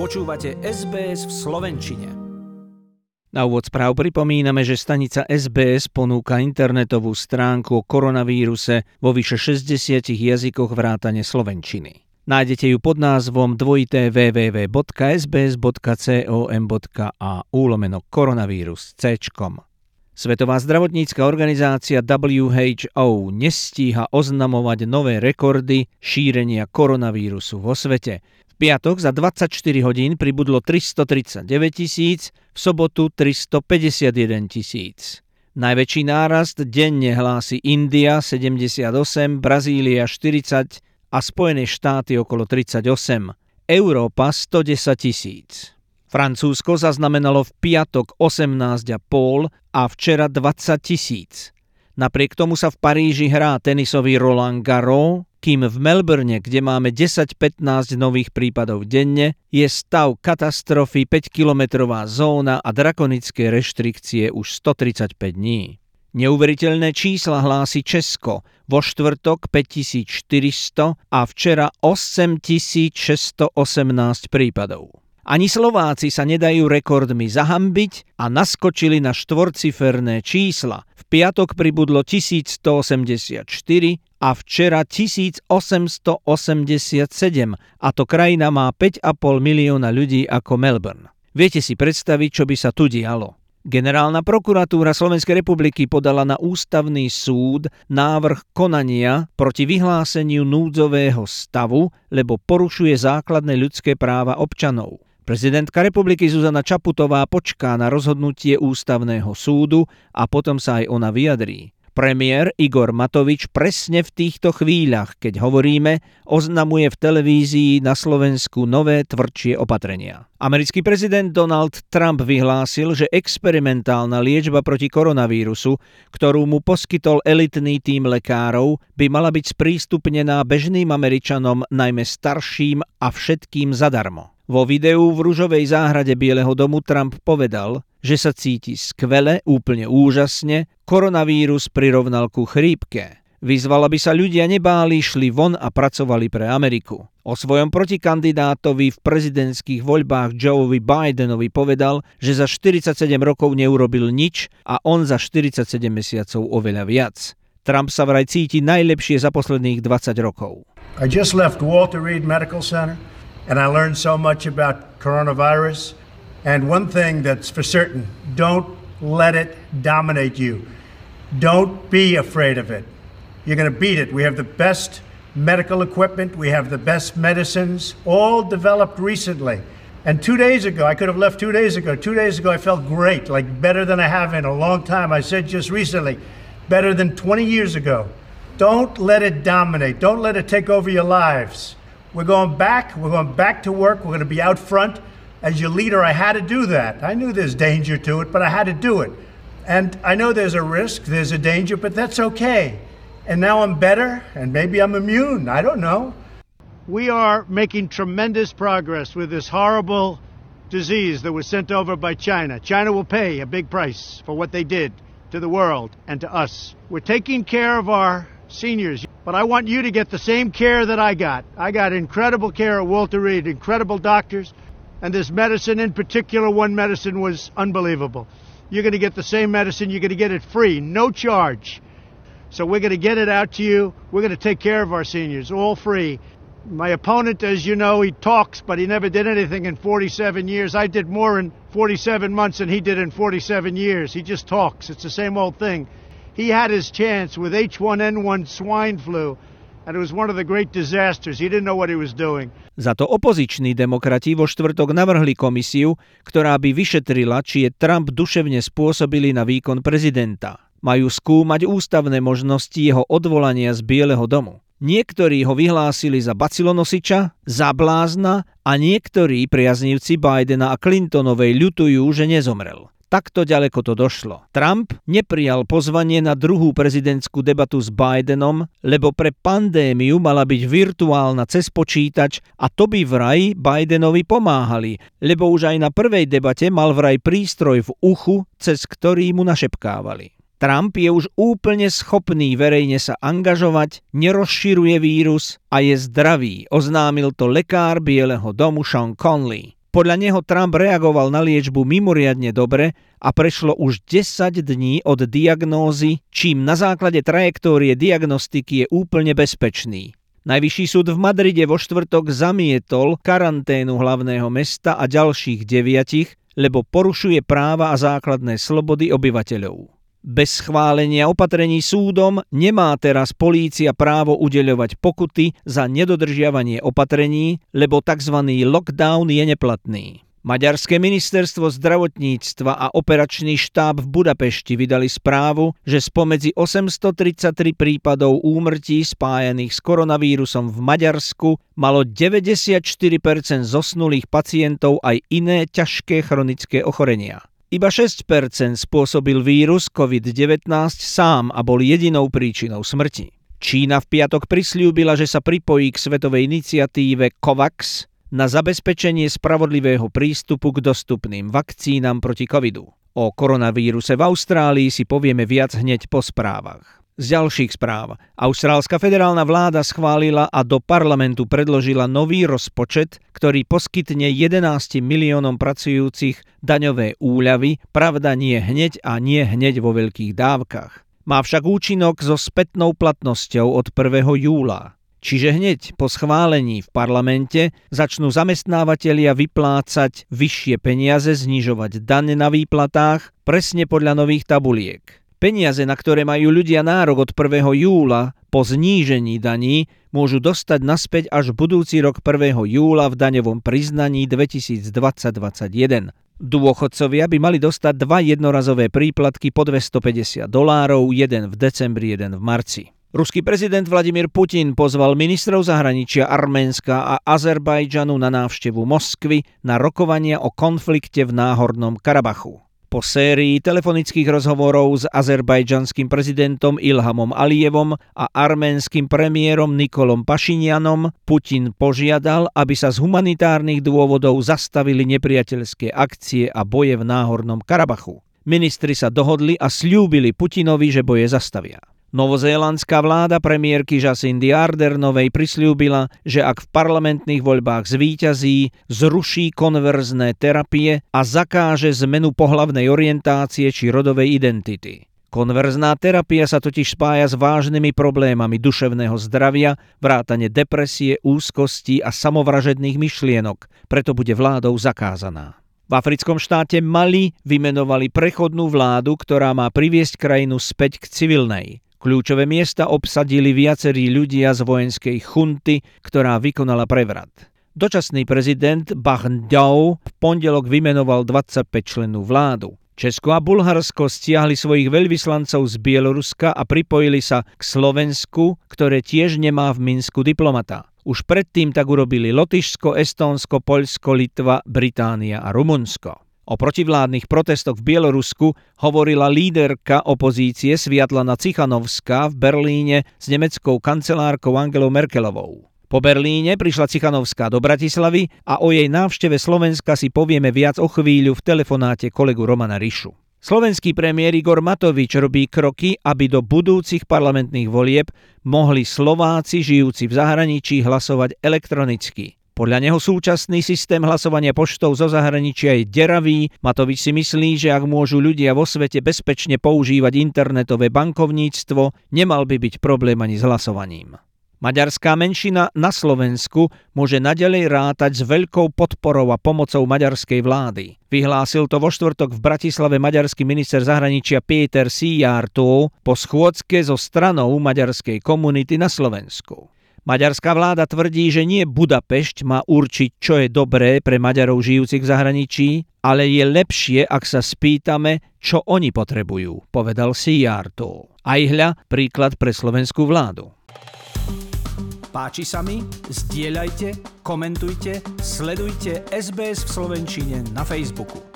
Počúvate SBS v slovenčine. Na úvod správ pripomíname, že stanica SBS ponúka internetovú stránku o koronavíruse vo vyše 60 jazykoch vrátane slovenčiny. Nájdete ju pod názvom www.sbs.com.au/koronavírus/C. Svetová zdravotnícka organizácia WHO nestíha oznamovať nové rekordy šírenia koronavírusu vo svete. V piatok za 24 hodín pribudlo 339 000, v sobotu 351 000. Najväčší nárast denne hlási India 78, Brazília 40 a Spojené štáty okolo 38. Európa 110 000. Francúzsko zaznamenalo v piatok 18,5 a včera 20 000. Napriek tomu sa v Paríži hrá tenisový Roland Garros, kým v Melbourne, kde máme 10-15 nových prípadov denne, je stav katastrofy 5-kilometrová zóna a drakonické reštrikcie už 135 dní. Neuveriteľné čísla hlási Česko, vo štvrtok 5400 a včera 8618 prípadov. Ani Slováci sa nedajú rekordmi zahambiť a naskočili na štvorciferné čísla. V piatok pribudlo 1184 a včera 1887 a to krajina má 5,5 milióna ľudí ako Melbourne. Viete si predstaviť, čo by sa tu dialo? Generálna prokuratúra Slovenskej republiky podala na ústavný súd návrh konania proti vyhláseniu núdzového stavu, lebo porušuje základné ľudské práva občanov. Prezidentka republiky Zuzana Čaputová počká na rozhodnutie ústavného súdu a potom sa aj ona vyjadrí. Premiér Igor Matovič presne v týchto chvíľach, keď hovoríme, oznamuje v televízii na Slovensku nové tvrdšie opatrenia. Americký prezident Donald Trump vyhlásil, že experimentálna liečba proti koronavírusu, ktorú mu poskytol elitný tím lekárov, by mala byť sprístupnená bežným Američanom, najmä starším a všetkým zadarmo. Vo videu v ružovej záhrade Bieleho domu Trump povedal, že sa cíti skvele, úplne úžasne, koronavírus prirovnal ku chrípke. Vyzval, aby sa ľudia nebáli, šli von a pracovali pre Ameriku. O svojom protikandidátovi v prezidentských voľbách Joeovi Bidenovi povedal, že za 47 rokov neurobil nič a on za 47 mesiacov oveľa viac. Trump sa vraj cíti najlepšie za posledných 20 rokov. I just left Walter Reed Medical Center. And I learned so much about coronavirus. And one thing that's for certain, don't let it dominate you. Don't be afraid of it. You're going to beat it. We have the best medical equipment. We have the best medicines, all developed recently. And 2 days ago, I could have left 2 days ago. 2 days ago, I felt great, like better than I have in a long time. I said just recently, better than 20 years ago. Don't let it dominate. Don't let it take over your lives. We're going back to work, we're going to be out front. As your leader, I had to do that. I knew there's danger to it, but I had to do it. And I know there's a risk, there's a danger, but that's okay. And now I'm better, and maybe I'm immune, I don't know. We are making tremendous progress with this horrible disease that was sent over by China. China will pay a big price for what they did to the world and to us. We're taking care of our seniors, but I want you to get the same care that I got. I got incredible care at Walter Reed, incredible doctors, and this medicine in particular, one medicine was unbelievable. You're going to get the same medicine, you're going to get it free, no charge. So we're going to get it out to you. We're going to take care of our seniors, all free. My opponent, as you know, he talks, but he never did anything in 47 years. I did more in 47 months than he did in 47 years. He just talks. It's the same old thing. He had his chance with H1N1 swine flu, and it was one of the great disasters. He didn't know what he was doing. Za to opoziční demokrati vo štvrtok navrhli komisiu, ktorá by vyšetrila, či je Trump duševne spôsobilý na výkon prezidenta. Majú skúmať ústavné možnosti jeho odvolania z Bieleho domu. Niektorí ho vyhlásili za bacilonosiča, za blázna a niektorí priaznivci Bidena a Clintonovej ľutujú, že nezomrel. Takto ďaleko to došlo. Trump neprijal pozvanie na druhú prezidentskú debatu s Bidenom, lebo pre pandémiu mala byť virtuálna cez počítač a to by vraj Bidenovi pomáhali, lebo už aj na prvej debate mal vraj prístroj v uchu, cez ktorý mu našepkávali. Trump je už úplne schopný verejne sa angažovať, nerozširuje vírus a je zdravý, oznámil to lekár Bieleho domu Sean Conley. Podľa neho Trump reagoval na liečbu mimoriadne dobre a prešlo už 10 dní od diagnózy, čím na základe trajektórie diagnostiky je úplne bezpečný. Najvyšší súd v Madride vo štvrtok zamietol karanténu hlavného mesta a ďalších 9, lebo porušuje práva a základné slobody obyvateľov. Bez schválenia opatrení súdom nemá teraz polícia právo udeľovať pokuty za nedodržiavanie opatrení, lebo tzv. Lockdown je neplatný. Maďarské ministerstvo zdravotníctva a operačný štáb v Budapešti vydali správu, že spomedzi 833 prípadov úmrtí spájaných s koronavírusom v Maďarsku malo 94% zosnulých pacientov aj iné ťažké chronické ochorenia. Iba 6% spôsobil vírus COVID-19 sám a bol jedinou príčinou smrti. Čína v piatok prisľúbila, že sa pripojí k svetovej iniciatíve COVAX na zabezpečenie spravodlivého prístupu k dostupným vakcínam proti covidu. O koronavíruse v Austrálii si povieme viac hneď po správach. Z ďalších správ. Austrálska federálna vláda schválila a do parlamentu predložila nový rozpočet, ktorý poskytne 11 miliónom pracujúcich daňové úľavy, pravda nie hneď a nie hneď vo veľkých dávkach. Má však účinok so spätnou platnosťou od 1. júla. Čiže hneď po schválení v parlamente začnú zamestnávatelia vyplácať vyššie peniaze, znižovať dane na výplatách presne podľa nových tabuliek. Peniaze, na ktoré majú ľudia nárok od 1. júla po znížení daní, môžu dostať naspäť až budúci rok 1. júla v daňovom priznaní 2020-2021. Dôchodcovia by mali dostať 2 jednorazové príplatky po $250, jeden v decembri, jeden v marci. Ruský prezident Vladimír Putin pozval ministrov zahraničia Arménska a Azerbajdžanu na návštevu Moskvy na rokovania o konflikte v Náhornom Karabachu. Po sérii telefonických rozhovorov s azerbajdžanským prezidentom Ilhamom Alijevom a arménskym premiérom Nikolom Pašinianom Putin požiadal, aby sa z humanitárnych dôvodov zastavili nepriateľské akcie a boje v Náhornom Karabachu. Ministri sa dohodli a sľúbili Putinovi, že boje zastavia. Novozélandská vláda premiérky Jacindy Ardernovej prisľúbila, že ak v parlamentných voľbách zvíťazí, zruší konverzné terapie a zakáže zmenu pohlavnej orientácie či rodovej identity. Konverzná terapia sa totiž spája s vážnymi problémami duševného zdravia, vrátane depresie, úzkosti a samovražedných myšlienok, preto bude vládou zakázaná. V africkom štáte Mali vymenovali prechodnú vládu, ktorá má priviesť krajinu späť k civilnej. Kľúčové miesta obsadili viacerí ľudia z vojenskej chunty, ktorá vykonala prevrat. Dočasný prezident Bahnďau v pondelok vymenoval 25-člennú vládu. Česko a Bulharsko stiahli svojich veľvyslancov z Bieloruska a pripojili sa k Slovensku, ktoré tiež nemá v Minsku diplomata. Už predtým tak urobili Lotyšsko, Estónsko, Poľsko, Litva, Británia a Rumunsko. O protivládnych protestoch v Bielorusku hovorila líderka opozície Sviatlana Cichanovská v Berlíne s nemeckou kancelárkou Angelou Merkelovou. Po Berlíne prišla Cichanovská do Bratislavy a o jej návšteve Slovenska si povieme viac o chvíľu v telefonáte kolegu Romana Rišu. Slovenský premiér Igor Matovič robí kroky, aby do budúcich parlamentných volieb mohli Slováci žijúci v zahraničí hlasovať elektronicky. Podľa neho súčasný systém hlasovania poštou zo zahraničia je deravý. Matovič si myslí, že ak môžu ľudia vo svete bezpečne používať internetové bankovníctvo, nemal by byť problém ani s hlasovaním. Maďarská menšina na Slovensku môže naďalej rátať s veľkou podporou a pomocou maďarskej vlády. Vyhlásil to vo štvrtok v Bratislave maďarský minister zahraničia Péter Szijjártó po schôdzke so stranou maďarskej komunity na Slovensku. Maďarská vláda tvrdí, že nie Budapešť má určiť, čo je dobré pre Maďarov žijúcich v zahraničí, ale je lepšie, ak sa spýtame, čo oni potrebujú, povedal Szijjártó. Aj hľa príklad pre slovenskú vládu. Páči sa mi? Zdieľajte, komentujte, sledujte SBS v slovenčine na Facebooku.